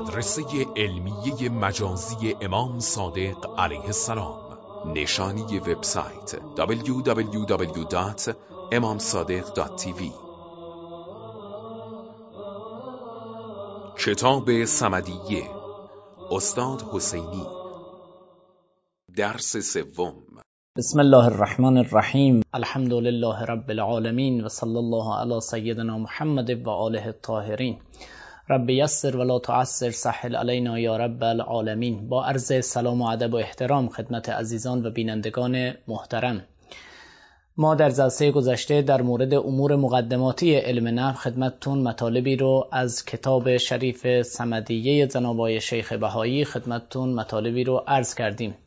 مدرسه علمیه مجازی امام صادق علیه السلام. نشانی وبسایت www.imamsadiq.tv. کتاب صمدیه، استاد حسینی، درس سوم. بسم الله الرحمن الرحیم. الحمد لله رب العالمین و صلی الله علی سیدنا محمد و آله الطاهرین. رب یسر ولا تعسر، سهل علینا یا رب العالمین. با عرض سلام و ادب و احترام خدمت عزیزان و بینندگان محترم، ما در جلسه گذشته در مورد امور مقدماتی علم نحو خدمتتون مطالبی رو از کتاب شریف صمدیه جناب آقای شیخ بهایی خدمتتون مطالبی رو عرض کردیم.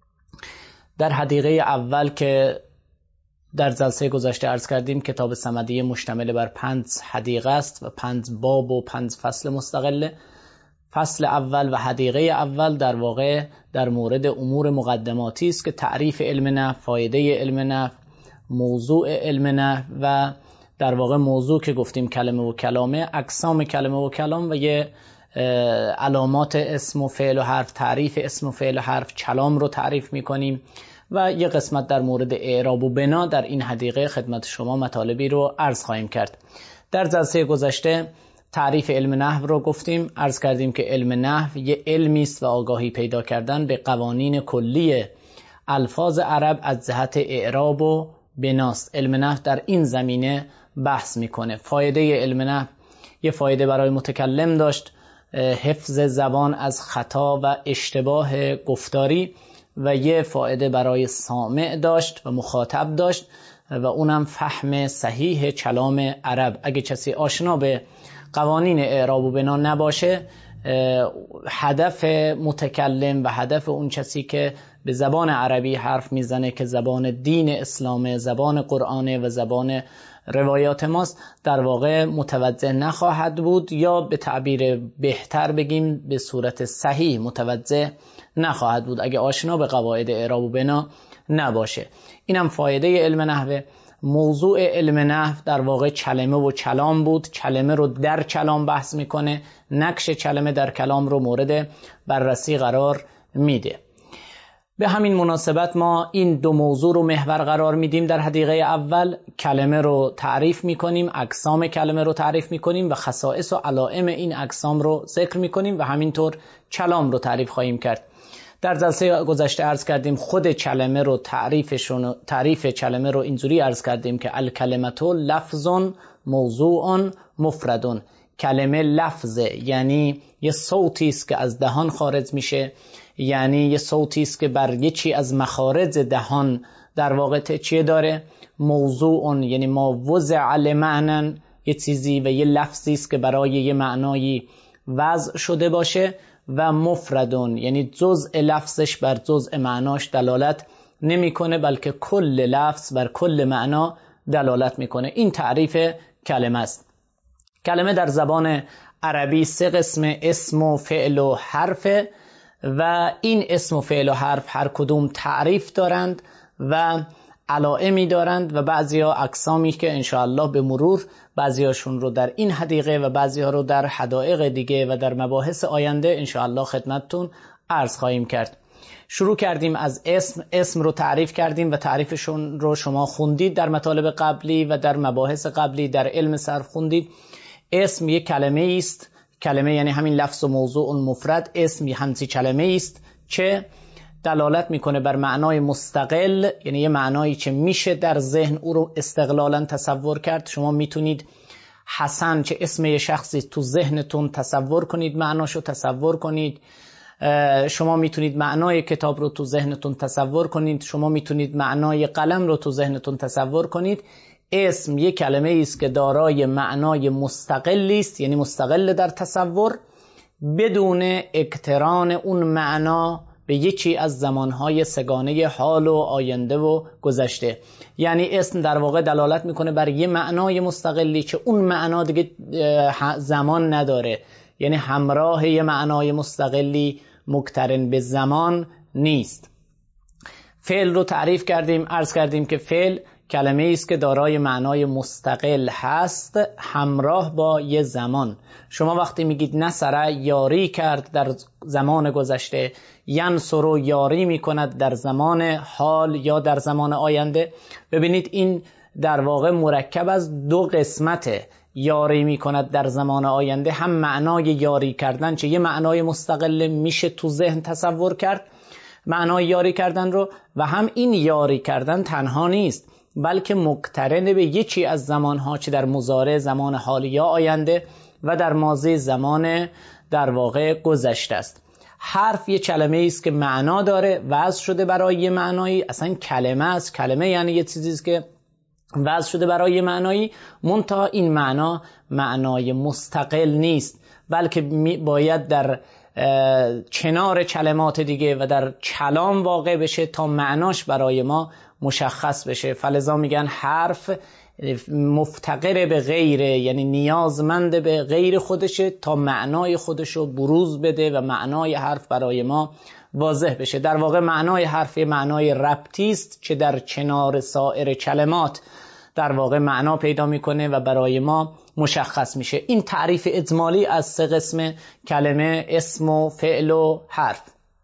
در حدیقه اول که در جلسه گذشته عرض کردیم، کتاب صمدیه مشتمل بر 5 حدیقه است و 5 باب و 5 فصل مستقله. فصل اول و حدیقه اول در واقع در مورد امور مقدماتی است که تعریف علم نحو، فایده علم نحو، موضوع علم نحو و در واقع موضوع که گفتیم کلمه و کلامه، اقسام کلمه و کلام و یه علامات اسم و فعل و حرف، تعریف اسم و فعل و حرف، کلام رو تعریف میکنیم و یه قسمت در مورد اعراب و بنا در این حدیقه خدمت شما مطالبی رو عرض خواهیم کرد. در جلسه گذشته تعریف علم نحو رو گفتیم، عرض کردیم که علم نحو یه علمی است و آگاهی پیدا کردن به قوانین کلی الفاظ عرب از جهت اعراب و بناست. علم نحو در این زمینه بحث میکنه. فایده علم نحو یه فایده برای متکلم داشت، حفظ زبان از خطا و اشتباه گفتاری، و یه فایده برای سامع داشت و مخاطب داشت و اونم فهم صحیح کلام عرب. اگه کسی آشنا به قوانین اعراب و بنا نباشه، هدف متکلم و هدف اون کسی که به زبان عربی حرف میزنه که زبان دین اسلامه، زبان قرآنه و زبان روایات ماست، در واقع متوجه نخواهد بود، یا به تعبیر بهتر بگیم به صورت صحیح متوجه نخواهد بود اگه آشنا به قواعد اعراب و بنا نباشه. اینم فایده علم نحو. موضوع علم نحو در واقع کلمه و کلام بود. کلمه رو در کلام بحث میکنه، نقش کلمه در کلام رو مورد بررسی قرار میده. به همین مناسبت ما این دو موضوع رو محور قرار میدیم. در حدیقه اول کلمه رو تعریف میکنیم، اقسام کلمه رو تعریف میکنیم و خصائص و علائم این اقسام رو ذکر میکنیم و همینطور کلام رو تعریف خواهیم کرد. در جلسه گذشته عرض کردیم خود کلمه رو تعریف کلمه رو اینجوری عرض کردیم که الکلمة لفظ موضوع مفرد. کلمه لفظه، یعنی یه صوتی است که از دهان خارج میشه، یعنی یه صوتی است که بر یکی از مخارج دهان در واقع تکیه داره. موضوع یعنی ما وضع لمعنی، یه چیزی و یه لفظی است که برای یه معنایی وضع شده باشه. و مفردون یعنی جزء لفظش بر جزء معناش دلالت نمیکنه، بلکه کل لفظ بر کل معنا دلالت میکنه. این تعریف کلمه است. کلمه در زبان عربی 3 قسم اسم و فعل و حرف و این اسم و فعل و حرف هر کدوم تعریف دارند و علائمی دارند و بعضیا اقسامی که انشاءالله به مرور بعضیاشون رو در این حدیقه و بعضیها رو در حدائق دیگه و در مباحث آینده انشاءالله خدمتتون عرض خواهیم کرد. شروع کردیم از اسم رو تعریف کردیم و تعریفشون رو شما خوندید در مطالب قبلی و در مباحث قبلی در علم صرف خوندید. اسم یک کلمه است. کلمه یعنی همین لفظ و موضوع مفرد. اسم همچی کلمه است که دلالت میکنه بر معنای مستقل، یعنی یه معنایی که میشه در ذهن او رو استقلالا تصور کرد. شما میتونید حسن که اسم یه شخصی تو ذهنتون تصور کنید، معناشو تصور کنید. شما میتونید معنای کتاب رو تو ذهنتون تصور کنید. شما میتونید معنای قلم رو تو ذهنتون تصور کنید. اسم یک کلمه است که دارای معنای مستقلی است، یعنی مستقل در تصور بدون اقتران اون معنا به یکی از زمانهای سگانه حال و آینده و گذشته. یعنی اسم در واقع دلالت میکنه بر یه معنای مستقلی که اون معنا دیگه زمان نداره، یعنی همراه یه معنای مستقلی مقترن به زمان نیست. فعل رو تعریف کردیم، عرض کردیم که فعل کلمه است که دارای معنای مستقل هست همراه با یه زمان. شما وقتی میگید نصر یاری کرد در زمان گذشته، ینصر یاری میکند در زمان حال یا در زمان آینده، ببینید این در واقع مرکب از دو قسمته. یاری میکند در زمان آینده، هم معنای یاری کردن چه یه معنای مستقل میشه تو ذهن تصور کرد معنای یاری کردن رو، و هم این یاری کردن تنها نیست بلکه مقترن به یکی از زمانها، چه در مضارع زمان حال یا آینده و در ماضی زمان در واقع گذشته است. حرف یه کلمه است که معنا داره، وضع شده برای یه معنایی، اصلا کلمه است. کلمه یعنی یه چیزی است که وضع شده برای یه معنایی، منتها این معنا معنای مستقل نیست بلکه باید در کنار کلمات دیگه و در کلام واقع بشه تا معناش برای ما مشخص بشه. فلذا میگن حرف مفتقر به غیره، یعنی نیازمند به غیر خودشه تا معنای خودشو بروز بده و معنای حرف برای ما واضح بشه. در واقع معنای حرف معنای ربطی است که در کنار سایر کلمات در واقع معنا پیدا میکنه و برای ما مشخص میشه. این تعریف اجمالی از سه قسم کلمه، اسم و فعل و حرف.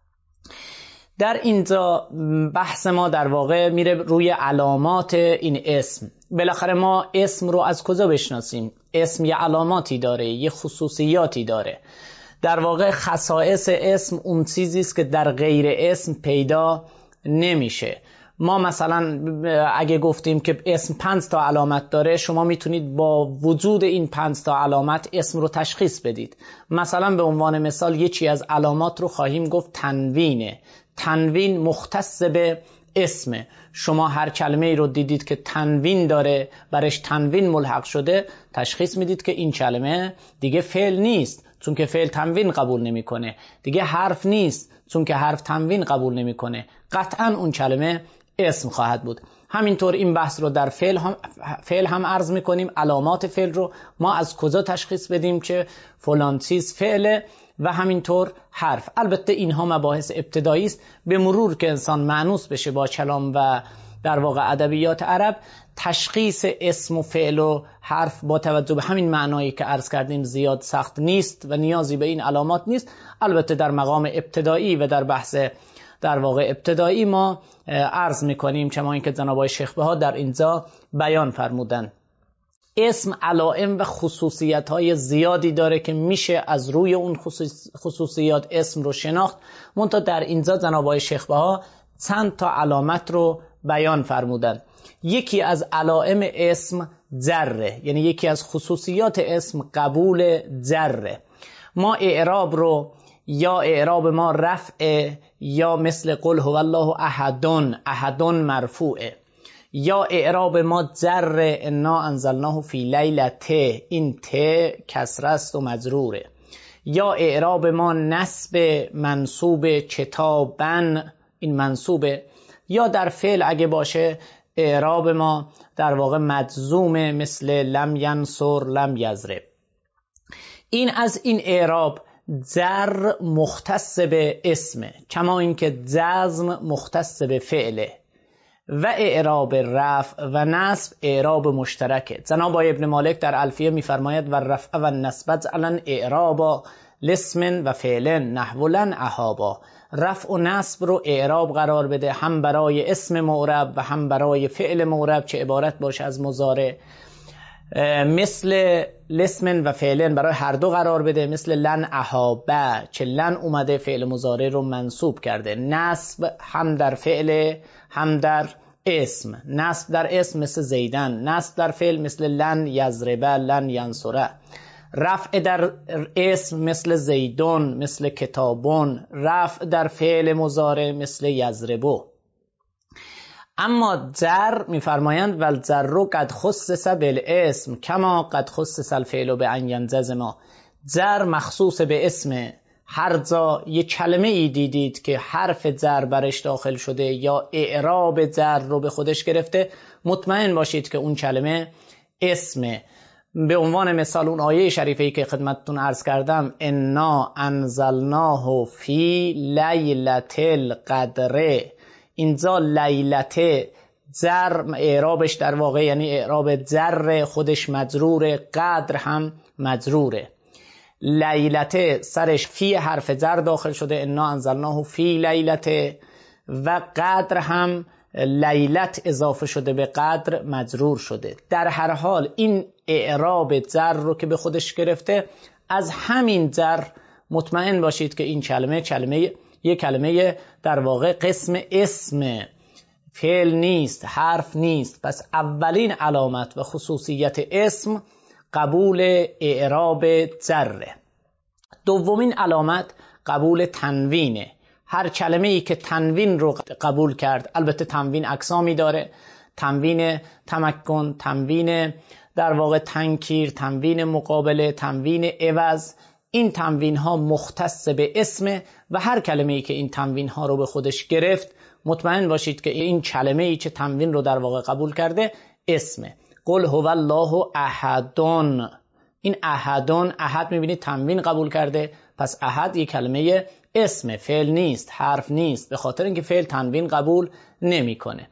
در اینجا بحث ما در واقع میره روی علامات این اسم. بالاخره ما اسم رو از کجا بشناسیم؟ اسم یه علاماتی داره، یه خصوصیاتی داره. در واقع خصائص اسم اون چیزی است که در غیر اسم پیدا نمیشه. ما مثلا اگه گفتیم که اسم 5 تا علامت داره، شما میتونید با وجود این 5 تا علامت اسم رو تشخیص بدید. مثلا به عنوان مثال یکی از علامات رو خواهیم گفت تنوینه. تنوین مختص به اسمه. شما هر کلمه رو دیدید که تنوین داره، برش تنوین ملحق شده، تشخیص میدید که این کلمه دیگه فعل نیست چون که فعل تنوین قبول نمیکنه، دیگه حرف نیست چون که حرف تنوین قبول نمیکنه، قطعا اون کلمه اسم خواهد بود. همینطور این بحث رو در فعل هم عرض میکنیم. علامات فعل رو ما از کجا تشخیص بدیم که فلان چیز فعله، و همینطور حرف. البته اینها مباحث ابتدایی است. به مرور که انسان مانوس بشه با کلام و در واقع ادبیات عرب، تشخیص اسم و فعل و حرف با توجه به همین معنایی که عرض کردیم زیاد سخت نیست و نیازی به این علامات نیست. البته در مقام ابتدایی و در بحث در واقع ابتدایی ما عرض میکنیم چما اینکه جناب آقای شیخ بها در اینجا بیان فرمودن. اسم علائم و خصوصیت‌های زیادی داره که میشه از روی اون خصوصیات اسم رو شناخت. منتها در اینجا جناب آقای شیخ بها چند تا علامت رو بیان فرمودن. یکی از علائم اسم جره، یعنی یکی از خصوصیات اسم قبول جره. ما اعراب رو یا اعراب ما رفع، یا مثل قل هو الله احدون مرفوعه، یا اعراب ما جر انا انزلناه فی لیلته، این ت کسره است و مجروره، یا اعراب ما نصب منصوب کتابن، این منصوبه، یا در فعل اگه باشه اعراب ما در واقع مجزومه مثل لم ینصر لم یضرب. این از این اعراب جر مختص به اسمه، کما اینکه جزم مختص به فعله، و اعراب رفع و نصب اعراب مشترکه. جناب آقای ابن مالک در الفیه میفرماید و رفع و نصب جعلا اعرابا لاسم و فعل نحو لن احابا. رفع و نصب رو اعراب قرار بده، هم برای اسم معرب و هم برای فعل معرب که عبارت باشه از مضارع، مثل لاسم و فعلن برای هر دو قرار بده، مثل لن احابه که لن اومده فعل مضارع رو منصوب کرده. نصب هم در فعل هم در اسم. نصب در اسم مثل زیدن، نصب در فعل مثل لن یضربه لن ینصره. رفع در اسم مثل زیدون مثل کتابون. رفع در فعل مضارع مثل یضربو. اما جر میفرمایند والجر قد خصص بالاسم کما قد خصص الفعل بان ینجزما. جر مخصوص به اسم. هر جا یک کلمه ای دیدید که حرف جر برش داخل شده یا اعراب جر رو به خودش گرفته، مطمئن باشید که اون کلمه اسمه. به عنوان مثال اون آیه شریفه‌ای که خدمتتون عرض کردم، انا انزلناه فی لیلة القدر، اینجا لیلته ذر اعرابش در واقع یعنی اعراب ذر خودش مجروره، قدر هم مجروره. لیلته سرش فی حرف جر داخل شده، انا انزلناه فی لیلته، و قدر هم لیلت اضافه شده به قدر مجرور شده. در هر حال این اعراب جر رو که به خودش گرفته، از همین جر مطمئن باشید که این کلمه در واقع قسم اسم، فعل نیست، حرف نیست. پس اولین علامت و خصوصیت اسم قبول اعراب جره. دومین علامت قبول تنوینه. هر کلمه‌ای که تنوین رو قبول کرد، البته تنوین اقسامی داره، تنوین تمکن، تنوین در واقع تنکیر، تنوین مقابله، تنوین عوض، این تنوین ها مختص به اسم و هر کلمه‌ای که این تنوین ها رو به خودش گرفت مطمئن باشید که این کلمه‌ای که تنوین رو در واقع قبول کرده اسمه. قل هو الله احدون، این احدون، احد میبینید تنوین قبول کرده، پس احد یک کلمه اسم، فعل نیست، حرف نیست، به خاطر اینکه فعل تنوین قبول نمیکنه.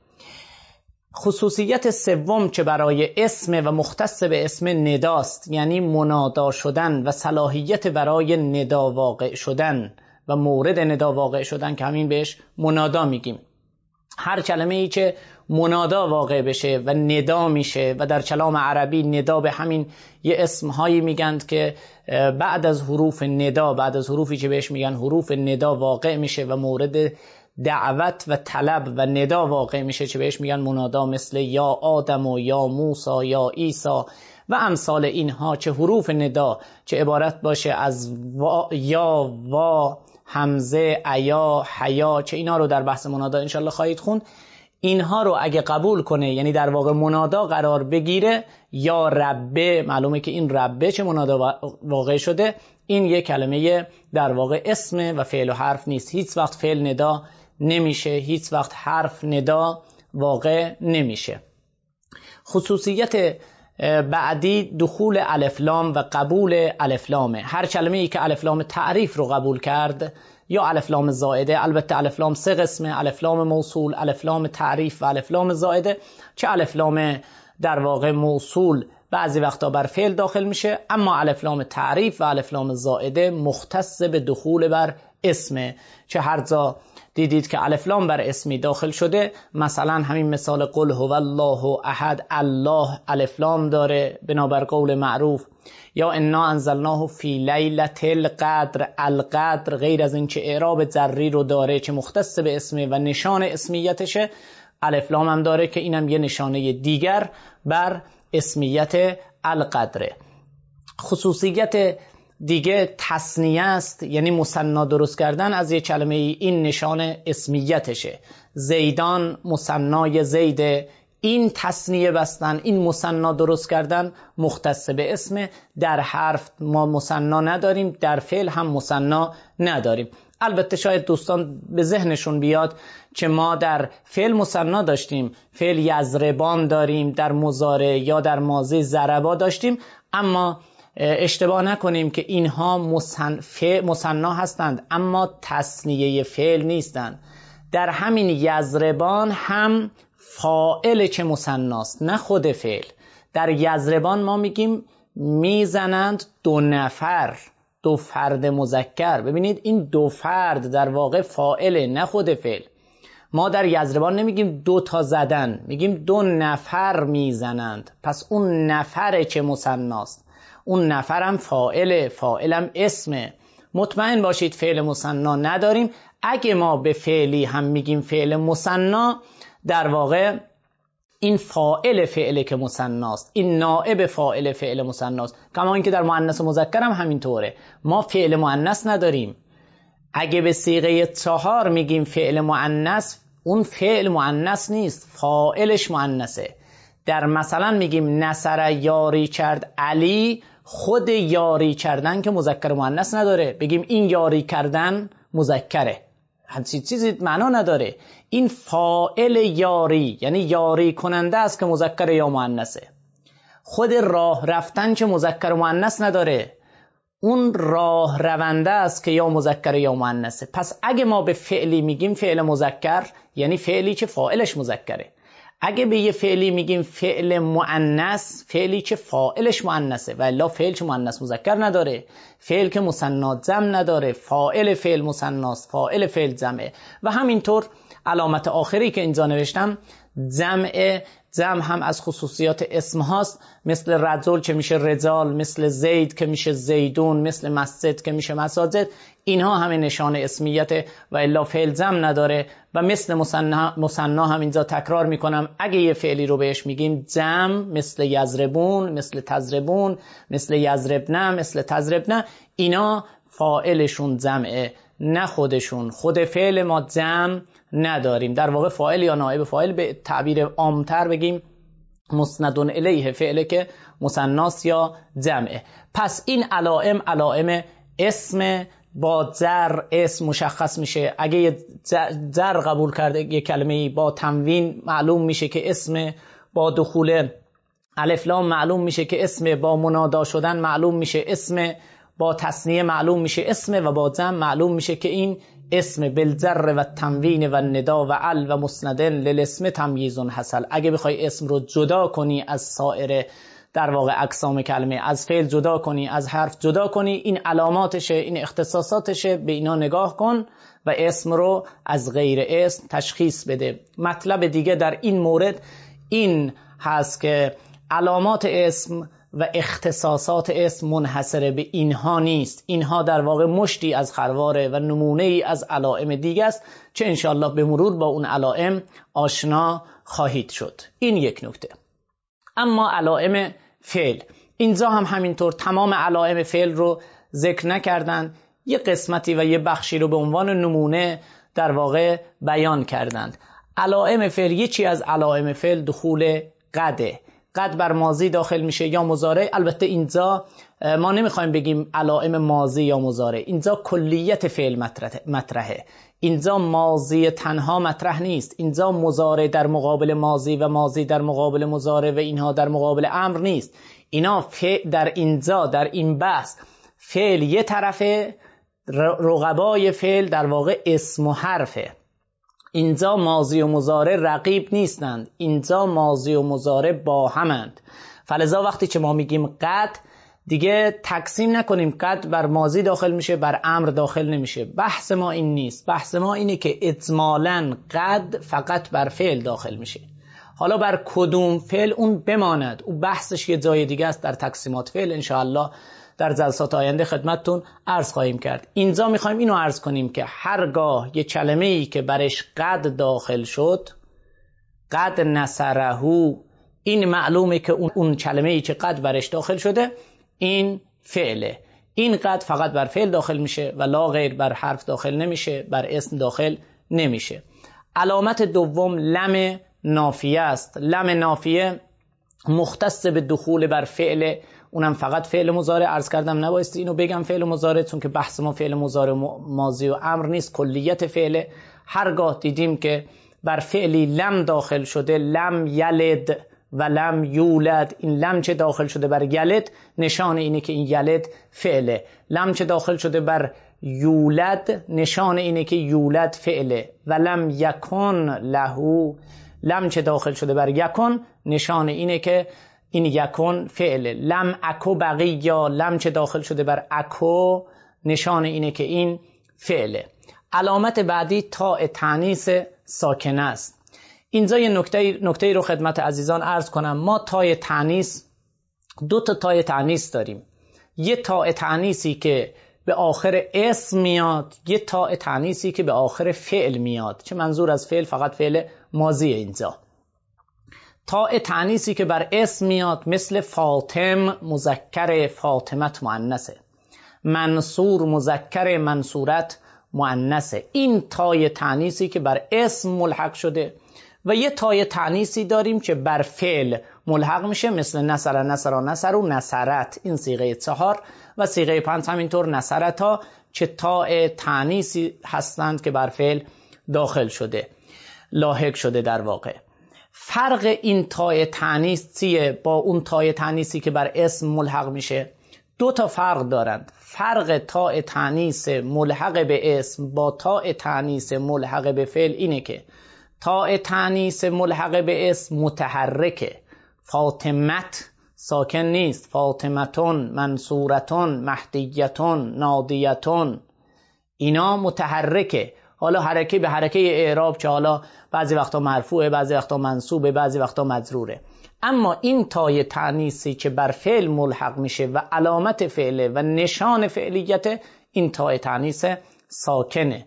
خصوصیت سوم که برای اسم و مختص به اسم نداست، یعنی منادا شدن و صلاحیت برای ندا واقع شدن و مورد ندا واقع شدن که همین بهش منادا میگیم. هر کلمه ای که منادا واقع بشه و ندا میشه، و در کلام عربی ندا به همین یه اسمهایی میگند که بعد از حروف ندا، بعد از حروفی که بهش میگن حروف ندا واقع میشه و مورد دعوت و طلب و ندا واقع میشه که بهش میگن منادا، مثل یا آدم و یا موسی یا عیسی و امثال اینها، که حروف ندا که عبارت باشه از یا، وا، همزه، ایا، حیا، که اینا رو در بحث منادا انشالله خواهید خوند. اینها رو اگه قبول کنه، یعنی در واقع منادا قرار بگیره، یا ربه، معلومه که این ربه چه منادا واقع شده، این یک کلمه در واقع اسم و فعل و حرف نیست. هیچ وقت فعل ندا نمیشه، هیچ وقت حرف ندا واقع نمیشه. خصوصیت بعدی دخول الف لام و قبول الف لامه. هر کلمه ای که الف لام تعریف رو قبول کرد، یا الف لام زائده، البته الف لام سه قسمه، الف لام موصول، الف لام تعریف و الف لام زائده. چه الف لام در واقع موصول بعضی وقتا بر فعل داخل میشه، اما الف لام تعریف و الف لام زائده مختص به دخول بر اسمه. چه هر جا دیدید که الف لام بر اسمی داخل شده، مثلا همین مثال قل هو الله احد، الله الف لام داره بنابر قول معروف، یا انا انزلناه فی لیلة القدر، القدر غیر از این که اعراب ذری رو داره که مختص به اسمه و نشان اسمیتشه، الف لام هم داره که اینم یه نشانه دیگر بر اسمیت القدره. خصوصیت دیگه تثنیه است، یعنی مثنا درست کردن از یک کلمه، این نشان اسمیتشه. زیدان مثنای زیده، این تثنیه بستن، این مثنا درست کردن مختص به اسم. در حرف ما مثنا نداریم، در فعل هم مثنا نداریم. البته شاید دوستان به ذهنشون بیاد که ما در فعل مثنا داشتیم، فعل یضربان داریم، در مضارع یا در ماضی ضربا داشتیم، اما اشتباه نکنیم که اینها مثنا هستند اما تثنیه فعل نیستند. در همین یضربان هم فاعل چه مثناست، نه خود فعل. در یضربان ما میگیم میزنند دو نفر، دو فرد مذکر. ببینید این دو فرد در واقع فاعله، نه خود فعل. ما در یضربان نمیگیم دو تا زدن، میگیم دو نفر میزنند. پس اون نفر چه مثناست، اون نفرم فاعله، فاعلم اسمه. مطمئن باشید فعل مثنا نداریم. اگه ما به فعلی هم میگیم فعل مثنا، در واقع این فاعل فعله که مثناست، این نائب فاعل فعل مثناست. کما اینکه در مؤنث و مذکر هم همینطوره، ما فعل مؤنث نداریم. اگه به صیغه 4 میگیم فعل مؤنث، اون فعل مؤنث نیست، فاعلش مؤنثه. در مثلا میگیم نصر یاری کرد علی، خود یاری کردن که مذکر مؤنث نداره، بگیم این یاری کردن مذکره، همچین چیزی معنا نداره. این فاعل یاری، یعنی یاری کننده است که مذکر یا مؤنثه. خود راه رفتن که مذکر مؤنث نداره، اون راه رونده است که یا مذکر یا مؤنثه. پس اگه ما به فعلی میگیم فعل مذکر، یعنی فعلی که فاعلش مذکره. اگه به یه فعلی میگیم فعل مؤنث، فعلی که فاعلش مؤنثه، و الا فعل که مؤنث مذکر نداره، فعل که مثنی جمع نداره، فاعل فعل مثناست، فاعل فعل جمعه. و همینطور علامت آخری که اینجا نوشتم جمع هم از خصوصیات اسم هاست، مثل رجل که میشه رجال، مثل زید که میشه زیدون، مثل مسجد که میشه مساجد. اینها همه نشان اسمیت و الا فعل جمع نداره. و مثل مثنا هم اینجا تکرار میکنم، اگه یه فعلی رو بهش میگیم جمع، مثل یضربون، مثل تضربون، مثل یضربنه، مثل تضربنه، اینا فاعلشون جمعه، نه خودشون. خود فعل ما جمع نداریم. در واقع فاعل یا نائب فاعل، به تعبیر عامتر بگیم مسندون الیه، فعله که مثناست یا جمعه. پس این علائم اسم با جر اسم مشخص میشه. اگه جر قبول کرده یه کلمه با تنوین، معلوم میشه که اسم. با دخول الف لام معلوم میشه که اسم. با منادا شدن معلوم میشه اسم. با تثنیه معلوم میشه اسم. و با جمع معلوم میشه که این اسم. بالجر و تنوین و ندا و ال و مسندن للاسم تمییز حصل. اگه بخوای اسم رو جدا کنی از سایر در واقع اقسام کلمه، از فعل جدا کنی، از حرف جدا کنی، این علاماتشه، این اختصاصاتشه، به اینا نگاه کن و اسم رو از غیر اسم تشخیص بده. مطلب دیگه در این مورد این هست که علامات اسم و اختصاصات اسم منحصر به اینها نیست. اینها در واقع مشتی از خرواره و نمونه ای از علائم دیگه است که انشاءالله به مرور با اون علائم آشنا خواهید شد. این یک نکته. اما علائم فعل، اینجا هم همینطور تمام علائم فعل رو ذکر نکردند، یه قسمتی و یه بخشی رو به عنوان نمونه در واقع بیان کردند. علائم فعل، یکی از علائم فعل دخول قده. قد بر ماضی داخل میشه یا مضارع. البته اینجا ما نمیخوایم بگیم علائم ماضی یا مضارع، اینجا کلیت فعل مطرحه. اینجا ماضی تنها مطرح نیست، اینجا مضارع در مقابل ماضی و ماضی در مقابل مضارع و اینها در مقابل امر نیست. اینا در اینجا در این بحث فعل یه طرفه، رقبای فعل در واقع اسم و حرفه. اینجا ماضی و مضارع رقیب نیستند، اینجا ماضی و مضارع با همند. فلذا وقتی که ما میگیم قد، دیگه تقسیم نکنیم قد بر ماضی داخل میشه بر امر داخل نمیشه. بحث ما این نیست. بحث ما اینه که اجمالاً قد فقط بر فعل داخل میشه. حالا بر کدوم فعل اون بماند، اون بحثش یه جای دیگه است در تقسیمات فعل، انشاءالله در جلسات آینده خدمتتون عرض خواهیم کرد. اینجا میخوایم اینو عرض کنیم که هرگاه یه کلمه‌ای که برش قد داخل شد، قد نصرهو، این معلومه که اون کلمه‌ای که قد برش داخل شده این فعله. این قد فقط بر فعل داخل میشه و لا غیر، بر حرف داخل نمیشه، بر اسم داخل نمیشه. علامت دوم لم نافیه است. لم نافیه مختص به دخول بر فعل، اونم فقط فعل مضارع. عرض کردم نبایستی اینو بگم فعل مضارع، چون که بحث ما فعل مضارع ماضی و امر نیست، کلیت فعل. هرگاه دیدیم که بر فعلی لم داخل شده، لم یلد و لم یولد، این لم چه داخل شده بر یلد نشان اینه که این یلد فعله. لم چه داخل شده بر یولد نشان اینه که یولد فعله. و لم یکن لهو، لم چه داخل شده بر یکن نشان اینه که این یکن فعله. لم اکو بقیه، لم چه داخل شده بر اکو نشان اینه که این فعله. علامت بعدی تاء تانیث ساکنه است. اینجا یه نکته رو خدمت عزیزان عرض کنم. ما تاء تانیث، دو تا تاء تانیث داریم. یه تاء تانیثی که به آخر اسم میاد، یه تاء تانیثی که به آخر فعل میاد. چه منظور از فعل؟ فقط فعل ماضی. اینجا تاء تانیثی که بر اسم میاد مثل فاطم مذکر، فاطمت مؤنثه، منصور مذکر، منصورت مؤنثه. این تاء تانیثی که بر اسم ملحق شده. و یه تاء تانیثی داریم که بر فعل ملحق میشه مثل نصر، نصرا، نصرو، نصرت. این صیغه 4 و صیغه 5 همینطور نصرتا، که تاء تانیثی هستند که بر فعل داخل شده، لاحق شده در واقع. فرق این تاء تانیثی با اون تاء تانیثی که بر اسم ملحق میشه، دو تا فرق دارند. فرق تاء تانیث ملحق به اسم با تاء تانیث ملحق به فعل اینه که تاء تانیث ملحق به اسم متحرکه. فاطمت ساکن نیست. فاطمتون، منصورتون، مهدیتون، نادیتون، اینا متحرکه. حالا حرکه به حرکه اعراب که حالا بعضی وقتا مرفوعه، بعضی وقتا منصوبه، بعضی وقتا مجروره. اما این تای تانیثی که بر فعل ملحق میشه و علامت فعله و نشان فعلیت، این تای تانیث ساکنه.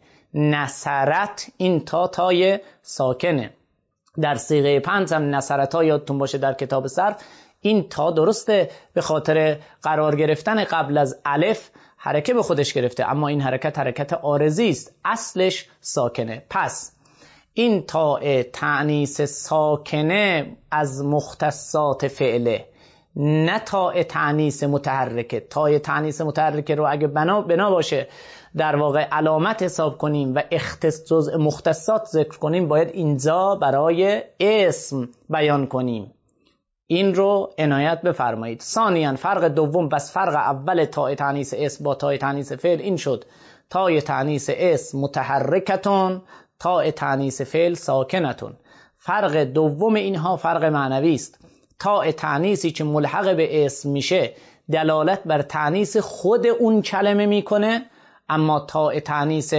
نصرت، این تای ساکنه. در صیغه پنج هم نصرتا یادتون باشه در کتاب صرف، این تا درسته به خاطر قرار گرفتن قبل از الف حرکت به خودش گرفته، اما این حرکت عارضی است، اصلش ساکنه. پس این تاء تانیث ساکنه از مختصات فعله، نه تاء تانیث متحرکه. تاء تانیث متحرکه رو اگه بنا باشه در واقع علامت حساب کنیم و جزء مختصات ذکر کنیم، باید اینجا برای اسم بیان کنیم. این رو عنایت بفرمایید. ثانیاً فرق دوم، بس فرق اول تاء تانیث اسم با تاء تانیث فعل این شد: تاء تانیث اسم متحرکتون، تاء تانیث فعل ساکنتون. فرق دوم اینها فرق معنوی است. تاء تانیثی که ملحق به اسم میشه دلالت بر تانیث خود اون کلمه میکنه، اما تاء تانیث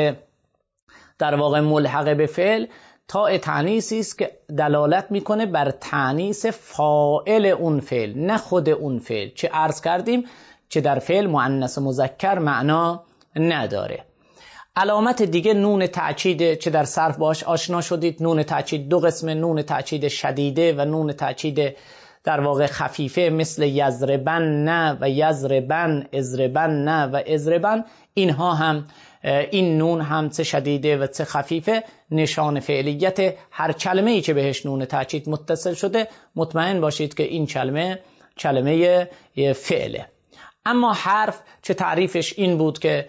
در واقع ملحق به فعل تاء تانیثی است که دلالت میکنه بر تانیث فاعل اون فعل، نه خود اون فعل. چه عرض کردیم که در فعل مؤنث مذکر معنا نداره. علامت دیگه نون تأکید که در صرف باش آشنا شدید. نون تأکید دو قسمه: نون تأکید شدیده و نون تأکید در واقع خفیفه، مثل یضربن و یضربن، اضربن و اضربن. اینها هم این نون هم چه شدیده و چه خفیفه نشان فعلیت هر کلمه‌ای که بهش نون تأکید متصل شده مطمئن باشید که این کلمه فعله. اما حرف چه تعریفش این بود که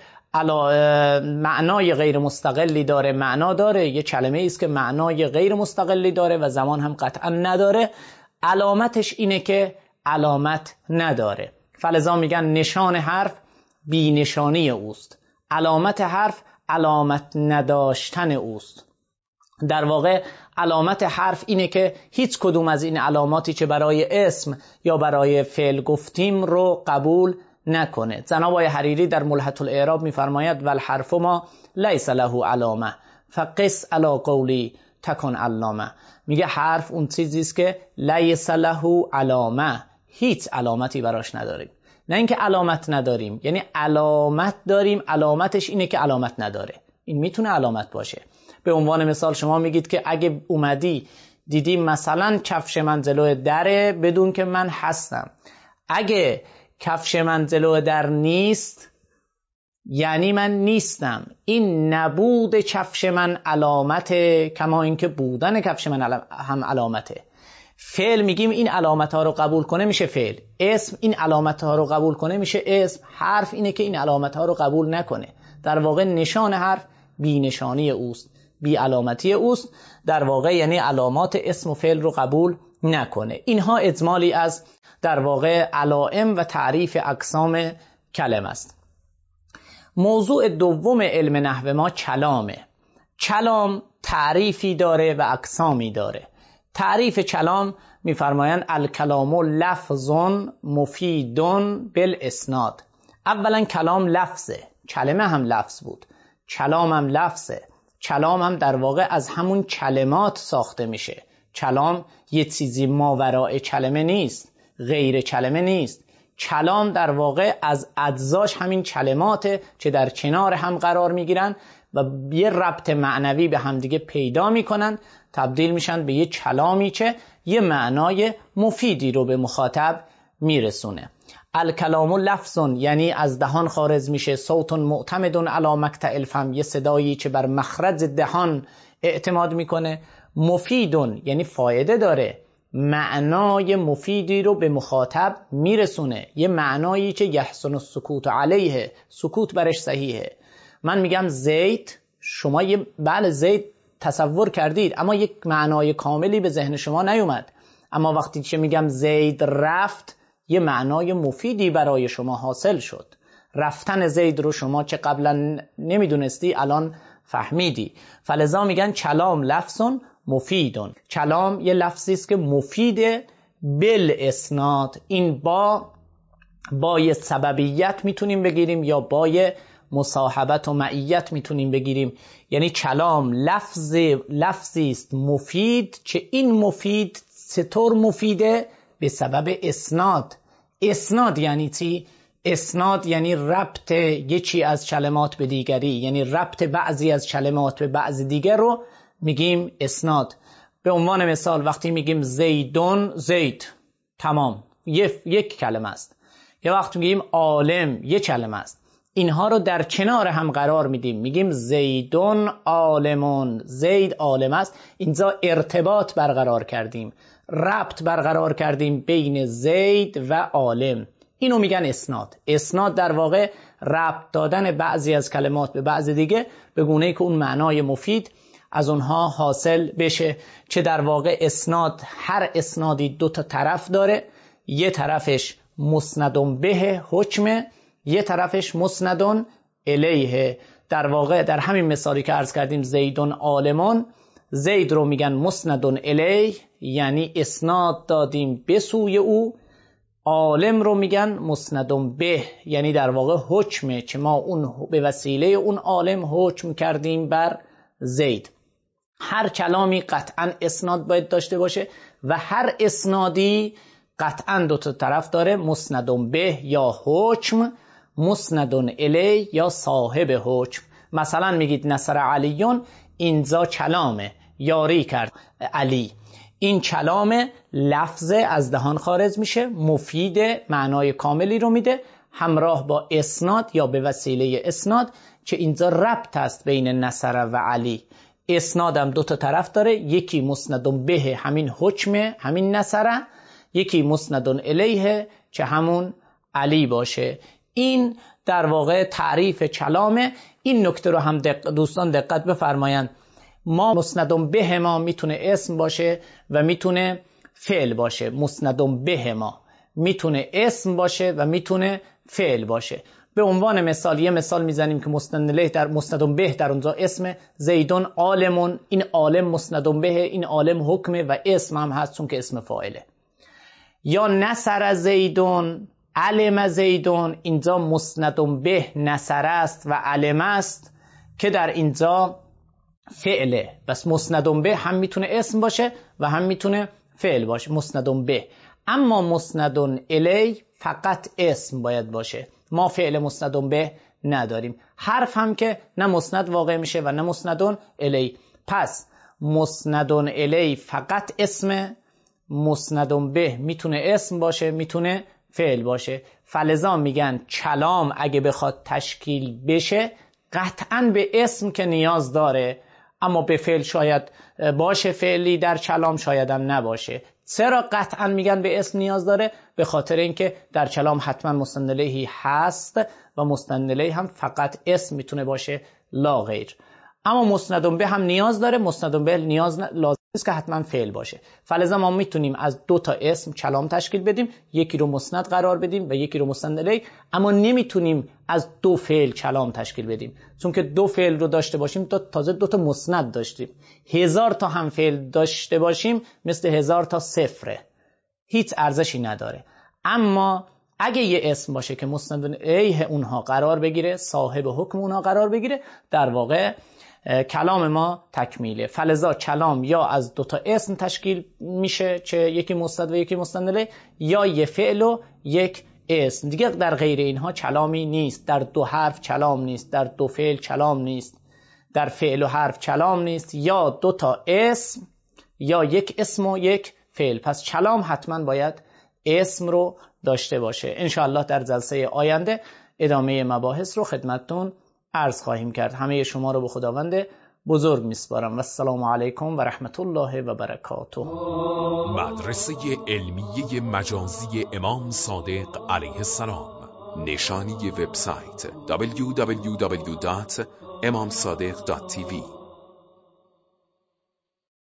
معنای غیر مستقلی داره، معنا داره. یه کلمه ایست که معنای غیر مستقلی داره و زمان هم قطعا نداره. علامتش اینه که علامت نداره. فلذا میگن نشان حرف بی نشانی اوست، علامت حرف علامت نداشتن اوست. در واقع علامت حرف اینه که هیچ کدوم از این علاماتی که برای اسم یا برای فعل گفتیم رو قبول نکنه. جناب آقای حریری در ملحة الاعراب میفرماید: والحرف ما لیس له علامه فقس علی قولی تکن علامه. میگه حرف اون چیزی است که لیس له علامه، هیچ علامتی براش نداریم. نه اینکه علامت نداریم، یعنی علامت داریم، علامتش اینه که علامت نداره. این میتونه علامت باشه. به عنوان مثال شما میگید که اگه اومدی دیدی مثلا کفش من جلوی دره بدون که من هستم، اگه کفش من جلوی در نیست یعنی من نیستم. این نبود کفش من علامته، کما اینکه بودن کفش من هم علامته. فعل میگیم این علامت ها رو قبول کنه میشه فعل، اسم این علامت ها رو قبول کنه میشه اسم. حرف اینه که این علامت ها رو قبول نکنه. در واقع نشان حرف بی نشانی اوست، بی علامتی اوست. در واقع یعنی علامات اسم و فعل رو قبول نکنه. اینها اجمالی از در واقع علائم و تعریف اقسام کلمه است. موضوع دوم علم نحو ما کلامه. کلام تعریفی داره و اقسامی داره. تعریف کلام میفرمایند الکلام لفظ مفید بالاسناد. اولا کلام لفظه، کلمه هم لفظ بود، کلام هم لفظه. کلام هم در واقع از همون کلمات ساخته میشه. کلام یه چیزی ماوراء کلمه نیست، غیر کلمه نیست. کلام در واقع از اجزاش همین کلماته که در کنار هم قرار میگیرن و یه ربط معنوی به هم دیگه پیدا میکنن، تبدیل میشن به یه کلامی که یه معنای مفیدی رو به مخاطب میرسونه. الکلام لفظ یعنی از دهان خارج میشه. صوت معتمد علی مقطع الفم، یه صدایی که بر مخرج دهان اعتماد میکنه. مفید یعنی فایده داره، معنای مفیدی رو به مخاطب میرسونه، یه معنایی که یحسن السکوت علیه، سکوت برش صحیحه. من میگم زید، شما بله زید تصور کردید اما یک معنای کاملی به ذهن شما نیومد. اما وقتی که میگم زید رفت، یه معنای مفیدی برای شما حاصل شد. رفتن زید رو شما که قبلا نمیدونستی الان فهمیدی. فلذا میگن کلام لفظ مفیدون. کلام یه لفظی است که مفیده بالاسناد. این با یه سببیت میتونیم بگیریم یا با یه مصاحبت و معیت میتونیم بگیریم. یعنی کلام لفظی است مفید که این مفید چطور مفیده؟ به سبب اسناد. اسناد یعنی چی؟ اسناد یعنی ربط یکی از کلمات به دیگری، یعنی ربط بعضی از کلمات به بعضی دیگر رو میگیم اسناد. به عنوان مثال وقتی میگیم زیدون، زید تمام یک کلمه است. یا وقتی میگیم عالم یک کلمه است. اینها رو در کنار هم قرار میدیم، میگیم زیدون عالمون، زید عالم است. اینجا ارتباط برقرار کردیم، ربط برقرار کردیم بین زید و عالم. اینو میگن اسناد. اسناد در واقع ربط دادن بعضی از کلمات به بعضی دیگه به گونه‌ای که اون معنای مفید از اونها حاصل بشه. که در واقع اسناد، هر اسنادی دو تا طرف داره، یه طرفش مسندون به حکمه، یه طرفش مسندون الیه. در واقع در همین مثالی که عرض کردیم زیدون عالمون، زید رو میگن مسندون الیه، یعنی اسناد دادیم به سوی او. عالم رو میگن مسندون به، یعنی در واقع حکمه که ما اون به وسیله اون عالم حکم کردیم بر زید. هر کلامی قطعا اسناد باید داشته باشه و هر اسنادی قطعا دو تا طرف داره، مسندون به یا حکم، مسندون الی یا صاحب حکم. مثلا میگید نصر علیون، اینجا کلامه، یاری کرد علی. این کلام لفظ از دهان خارج میشه، مفید، معنای کاملی رو میده، همراه با اسناد یا به وسیله اسناد که اینجا ربط است بین نصر و علی. اسنادم دو تا طرف داره، یکی مسندون به همین حکمه، همین نصر، یکی مسندون الیه که همون علی باشه. این در واقع تعریف کلامه. این نکته رو هم دوستان دقت بفرمایند. ما مسندون به ما میتونه اسم باشه و میتونه فعل باشه. مسندون به ما میتونه اسم باشه و میتونه فعل باشه. به عنوان مثال یه مثال میزنیم که مسندون به در اونجا اسم، زیدون عالمون، این عالم مسندون به، این عالم حکمه و اسم هم هست چون که اسم فاعله. یا نصر زیدون، علم زیدون، اینجا مسندون به نصر است و علم است که در اینجا فعله. بس مسندون به هم میتونه اسم باشه و هم میتونه فعل باشه، مسندون به. اما مسندون الی فقط اسم باید باشه. ما فعل مسندون به نداریم. حرف هم که نه مسند واقع میشه و نه مسندون الی. پس مسندون الی فقط اسم، مسندون به میتونه اسم باشه، میتونه فعل باشه. فلذا میگن کلام اگه بخواد تشکیل بشه قطعاً به اسم که نیاز داره، اما به فعل شاید باشه، فعلی در کلام شاید هم نباشه. چرا قطعاً میگن به اسم نیاز داره؟ به خاطر اینکه در کلام حتما مستند الیه هست و مستند الیه هم فقط اسم میتونه باشه لا غیر. اما مسندون به هم نیاز داره، مسندون به نیاز لازم نیست که حتما فعل باشه. فلذا ما میتونیم از دو تا اسم کلام تشکیل بدیم، یکی رو مسند قرار بدیم و یکی رو مستند الیه، اما نمیتونیم از دو فعل کلام تشکیل بدیم. چون که دو فعل رو داشته باشیم تازه دو تا مسند داشتیم. 1000 تا هم فعل داشته باشیم مثل 1000 تا صفره، هیچ ارزشی نداره. اما اگه یه اسم باشه که مستند الیه اونها قرار بگیره، صاحب حکم اونها قرار بگیره، در واقع کلام ما تکمیله. فلذا کلام یا از دو تا اسم تشکیل میشه که یکی مستند و یکی مستند الیه، یا یه فعل و یک اسم دیگه. در غیر اینها کلامی نیست. در دو حرف کلام نیست، در دو فعل کلام نیست، در فعل و حرف کلام نیست، یا دو تا اسم یا یک اسم و یک فعل. پس کلام حتما باید اسم رو داشته باشه. انشاءالله در جلسه آینده ادامه مباحث رو خدمتتون عرض خواهیم کرد. همه شما رو به خداوند بزرگ میسپارم و السلام علیکم و رحمت الله و برکاته. مدرسه علمیه مجازی امام صادق علیه السلام. نشانی وبسایت www.imamsadiq.tv